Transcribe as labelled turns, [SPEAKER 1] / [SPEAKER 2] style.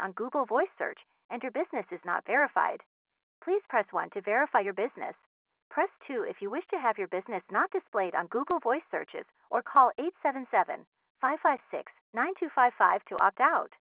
[SPEAKER 1] on Google Voice Search and your business is not verified. Please press 1 to verify your business. Press 2 if you wish to have your business not displayed on Google Voice searches or call 877-556-9255 to opt out.